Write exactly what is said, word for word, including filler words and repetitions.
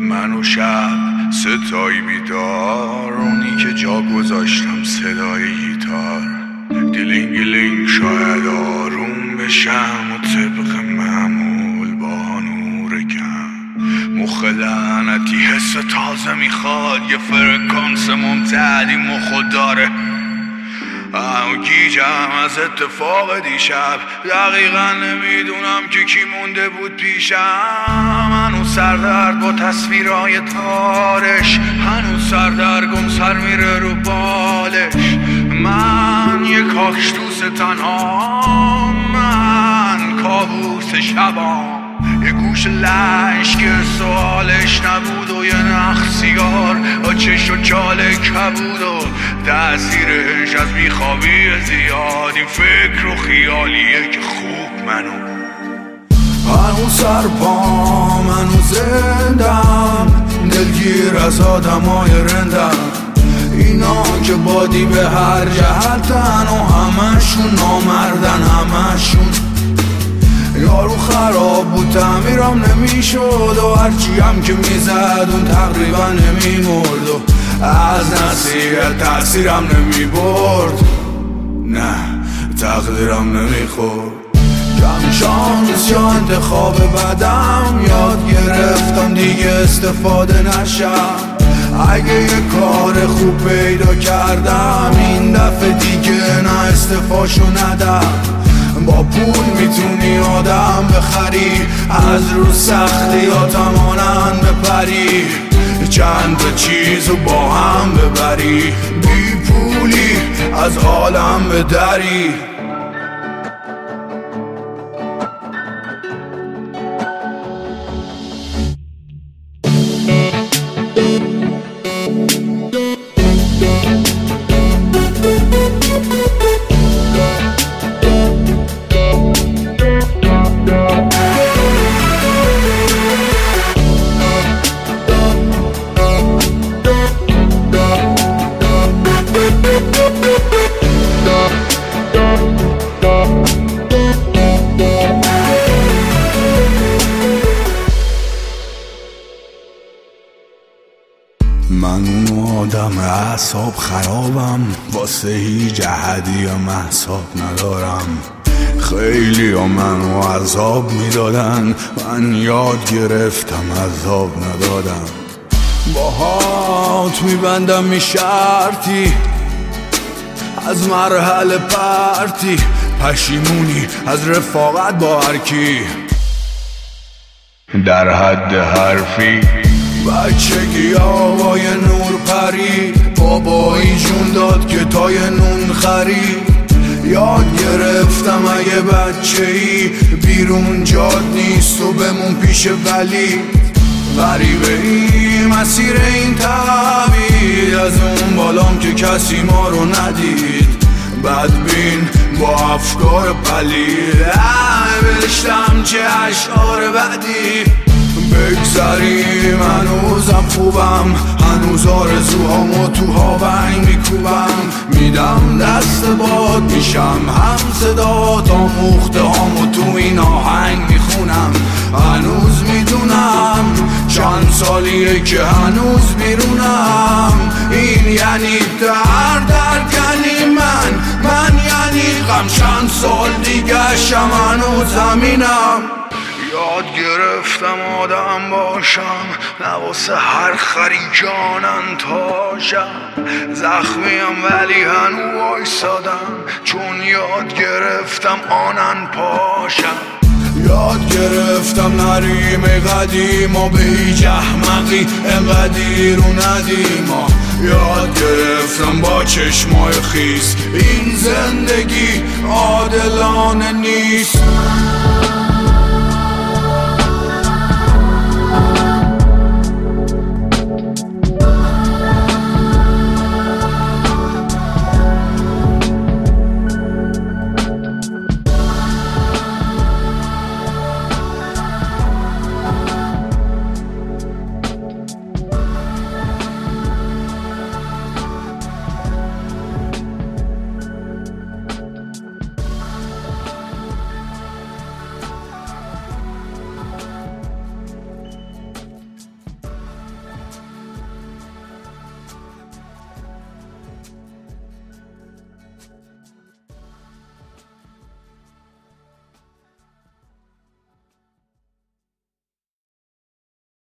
من و شب ستایی بیدار، اونی که جا گذاشتم صدای گیتار. دیلینگ لینگ شاید آروم بشم و طبق معمول با نور کم. مخ لعنتی حس تازه میخواد، یه فرکانس ممتدی مخو داره. اما گیجم از اتفاق دیشب، دقیقا نمیدونم که کی مونده بود پیشم. هنوز سردرد با تصویرهای تارش، هنوز سردرگم سر میره رو بالش. من یه کاکشتوس تنها، من کابوس شبام. یه گوش لش که سوالش نبود و یه نخ سیگار و چش و چاله کبود و تأثیرش از بیخوابی زیاد. این فکر و خیالیه که خوب منو هنوز سر پام، هنوز زندم، دلگیر از آدمای رندم. اینا که بادی به هر جهتن و همشون نامردن، همشون. یارو خراب بود تعمیرم نمیشد و هرچی هم که میزد اون تقریبا نمیمرد و از نصیحت تأثیرم نمیبرد، نه تقدیرم نمیخورد. کم شانس یا انتخاب بدم، یاد گرفتم دیگه استفاده نشم. اگه یه کار خوب پیدا کردم این دفعه دیگه نه استفاشو ندم. با پول میتونی آدم بخری، از رو سختیاتم آنن بپری. چند تا چیزو با هم ببری، بی پولی از عالم بدری. من اون آدم اعصاب خرابم، واسه هیچ احدی هم احساب ندارم. خیلی ها منو عذاب میدادن، من یاد گرفتم عذاب ندادم. باهات میبندم میشرتی از مرحله پرتی، پشیمونی از رفاقت با هرکی. در حد حرفی بچگی آوای نور پری، بابایی جون داد که تای نون خری. یاد گرفتم اگه بچه ای بیرون جاد نیست و بمون پیش ولی. غریبه ای مسیر این تبعید، از اون بالام که کسی ما رو ندید. بدبین با افکار پلید، نوشتم چه اشعار بعدی. بگذریم هنوزم خوبم، هنوز آرزوهامو تو هاونگ میکوبم. میدم دست باد میشم هم صدا، تا موخته هامو تو این آهنگ میخونم. هنوز میدونم چند سالیه که هنوز بیرونم. این یعنی در درد یعنی من، من یعنی غم. چند سال دیگه شم هنوز زمینم. یاد گرفتم آدم باشم، نه واسه هر خری جانن تاشم. زخمیم ولی هنو وایسادم، چون یاد گرفتم آنن پاشم. یاد گرفتم نریم قدیم و به هیچ احمقی انقدی رو ندیم. یاد گرفتم با چشمای خیس این زندگی عادلانه نیست.